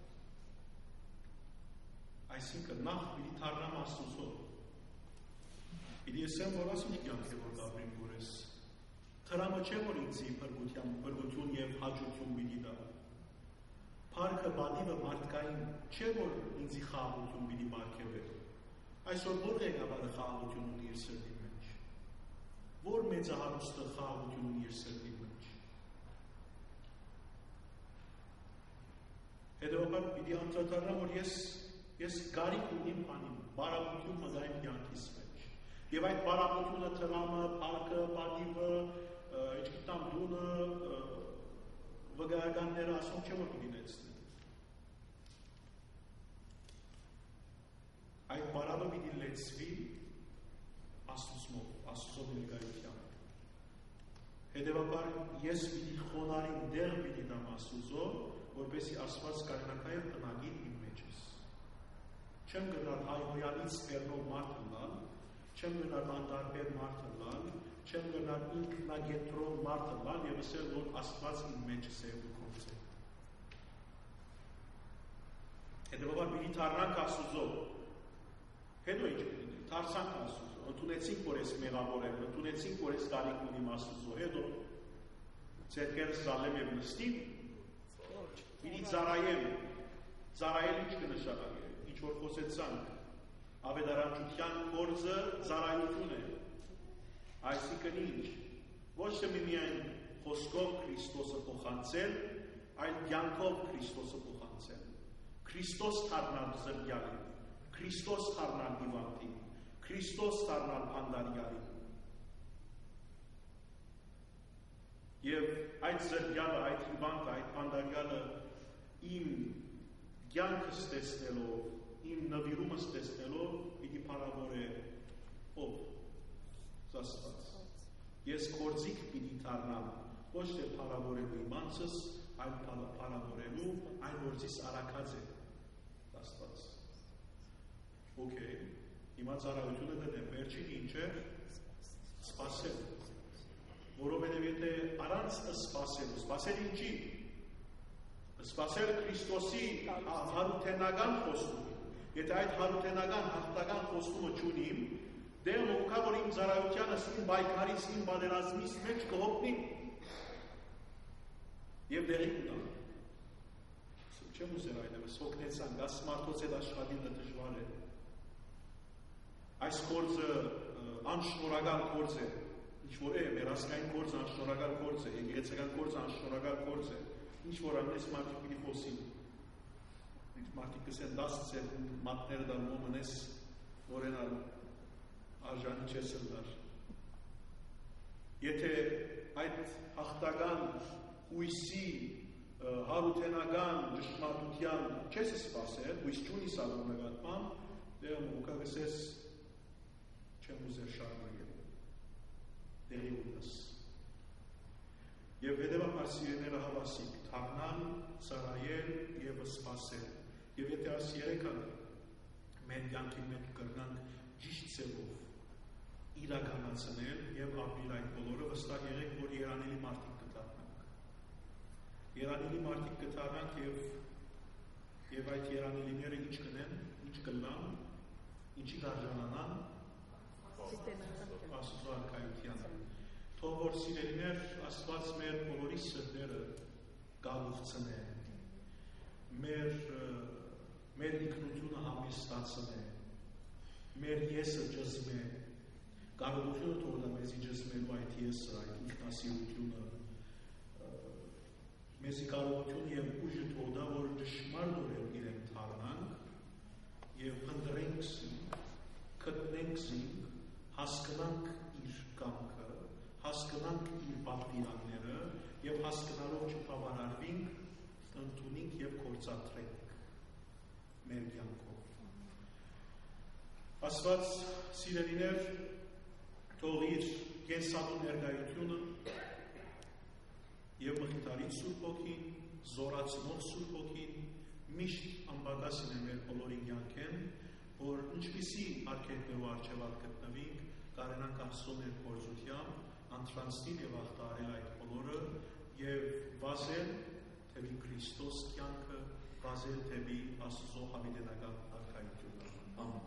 Այսինքն նախ պիտի թառնամ Աստծո։ Պիտի ասեմ, որ ասում կյանք է որ դավրին որ ես։ Թրամը չէ որ ինձի փրկություն եւ հաջողություն պիտի տա։ Փառքը բադիվը մարդկային չէ որ ինձի խաղաղություն պիտի մարգևեր։ Այսօր որ ղեկավարը խաղաղություն ունի իր սրտի մեջ։ Որ մեծահարուստը խաղաղություն ունի իր սրտի մեջ։ Հետևաբար պիտի անդրադառնամ որ ես գարիք ունիմ անիմ, բարապություն մգային կյանքիս մեջ։ Եվ այդ բարապությունը թրամը, փառքը, բադիվը, ինչքան դունը, վգայականները ասում չէ որ կդինեցնի։ Այդ բարապը պիտի լեցվի Աստծո ներկայությամբ։ Հետևաբար ես պիտի խոնարհին դեր պիտի տամ Աստծո, որպեսզի Աստված կարողանա տնագի իմ մեջս։ Չեմ գնալ հայհոյանից սպերնով մարդ լալ, չեմ գնալ անդարբեր մարդ լալ, չեմ գնալ ինքնագետրոն մարդ լալ եւ ասել որ Աստված իմ մեջս է ու գործել։ Հետևաբար պիտի թառնանք Աստծո։ Հետո ինչ կլինի։ Թարսանք Աստծո, ընդունեցինք, որ ես մեղավոր եմ, ընդունեցինք, որ ես կարիք ունիմ Աստծո, հետո ձեռքերս զալեմ եւ նստիմ, Պիտի ծառայեմ, ծառայել ինչ կնշանակի, ինչ որ խոսեցանք, ավետարանչության գործը ծառայություն է, այսինքն ինչ, ոչ թե միայն խոսքով Քրիստոսը փոխանցել, այլ կյանքով Քրիստոսը փոխանցել, Քրիստոս դառնալ զրկյալին, Քրիստոս դառնալ հիվանդին, Քրիստոս դառնալ փանդարյալին, եւ այդ զրկյալը, այդ հիվանդը, այդ փանդարյալը իմ կյանքս տեսնելով, իմ նվիրումս տեսնելով, պիտի փառավորե ով Աստված։ Ես գործիք պիտի դառնամ, ոչ թե փառավորելու իմ անձս, այլ փառավորելու այն գործից արաքած է Աստված։ Okay, հիմա ծառայությունը դեմ վերջին ինչ է, սպասել, որովհետև եթե առանց սպասելու, սպասել ինչի, սպասել Քրիստոսի հարութենական խոստումը, եթե այդ հարութենական հաղթական խոստումը չունիմ, դեմ ուղղա որ իմ ծառայությանս, իմ պայքարից, իմ պատերազմից մեջ կհոգնի եւ դերի կունա։ Չեմ ուզել այլևս հոգնեցանք, այս մարդոց այդ աշխատինը դժվար է։ Այս գործը անշնորհակալ գործ է, ինչ որ է, մեր ազգային գործը անշնորհակալ գործ է, եկեղեցական գործը անշնորհակալ գործ է, ինչ որ ամենից մարդիկ պիտի խոսին։ Մարդիկ կսեն 10 ծեր մատները դար մոմնես, որենալ արժանի չես ընդար։ Եթե այդ հաղթական հույսի հարութենական ճշմարտության չես սպասել, հույս չունի սալոն նկատմամբ, դե ուկագսես չեմ ուզել շարունակել։ Դերի ունես։ Եվ հետևաբար սիրելիները հավասիկ, թաղնան, ծառայել եւ սպասել։ Եվ եթե այս երեքանը մեր կյանքի մեջ կրնանք ճիշտ ձևով իրականացնել եւ ապրել այդ բոլորը, վստահ եղեք, որ երանելի մարդիկ կդառնանք։ Երանելի մարդիկ կդառնանք եւ այդ երանելիները ինչ կնեն, ինչ կլան, ինչի կարժանանան Աստծո արքայությանը։ Թող որ սիրելիներ Աստված մեր բոլորի սրտերը գաղուղցնե, մեր ինքնությունը համեստացնե, մեր եսը ջզմե, կարողությունը թող դա մեզի ջզմելու այդ եսը, այդ ինքնասիրությունը, մեզի կարողություն եւ ուժը թող դա, որ ճշմարտորեն իրեն դառնանք եւ փնտրենք զինք, գտնենք զինք, հասկանանք իր կամքը, հասկանանք իր պատվիրանները եւ հասկանալով չբավարարվենք, ընդունենք եւ կործատրենք մեր կյանքով։ Աստված սիրելիներ, թող իր կենսատու ներկայությունը եւ մխիթարիչ Սուրբ Հոգին, զորացնող Սուրբ Հոգին միշտ անբադասին է մեր բոլորի կյանքեն, որ ինչպիսի արգելքներով առջևալ գտնվենք, կարենանք Աստծո ներգործությամբ, անտրանցնել եւ ախտարել այդ բոլորը եւ վազել թեպի Քրիստոս կյանքը, վազել թեպի Աստծո հավիտենական արքայությունը։ Ամեն։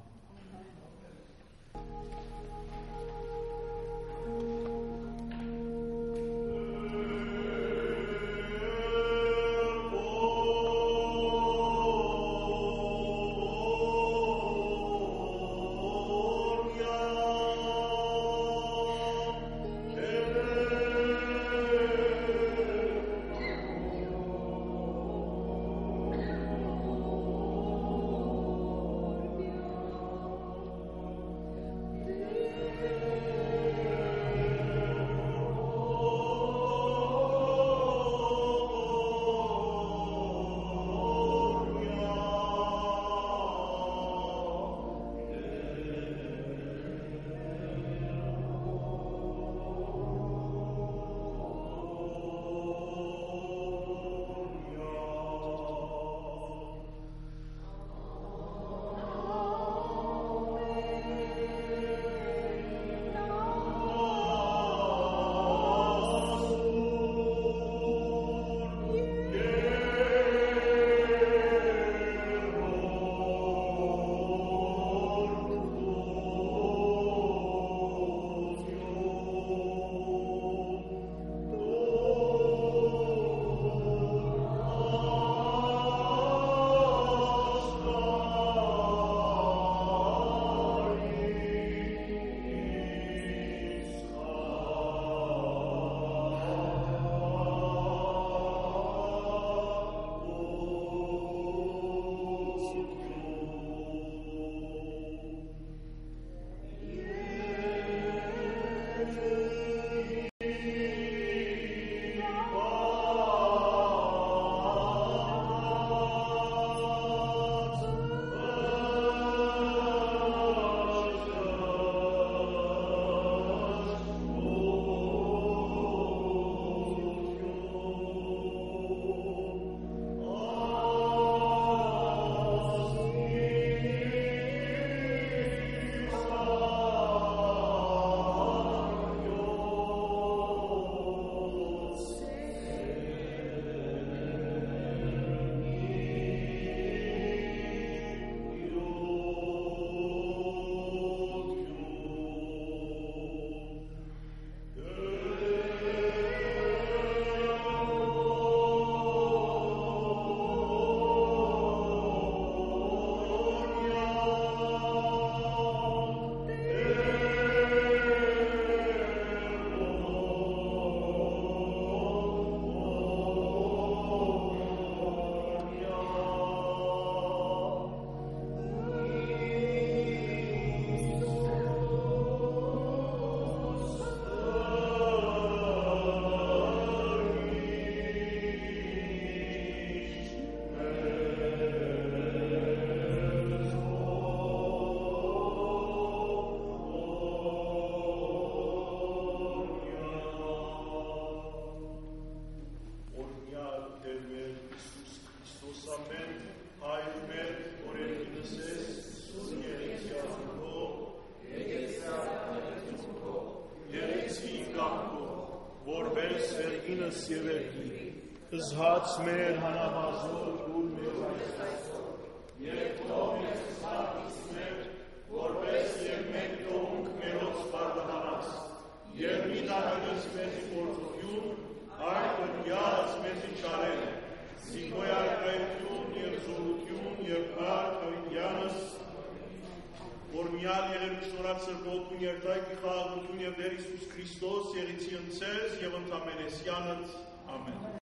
երկինս եւ երկիր, զհաց մեր հանավազոր գուլ մեր այսօր, եւ թող մեզ սպասի մեր, որպես եւ մենք թողունք մերոց բարդահանած, եւ մի նահանես մեզի գործություն, այդ ընյաց մեզի չարել, զինգոյարկայություն եւ զորություն եւ հարկ հավինյանս, որ միալ եղել շնորհացր ոտուն երդայքի խաղաղություն եւ Տեր Հիսուս Քրիստոս եղիցի ընցես եւ ընդամենեսյանըց, ամեն։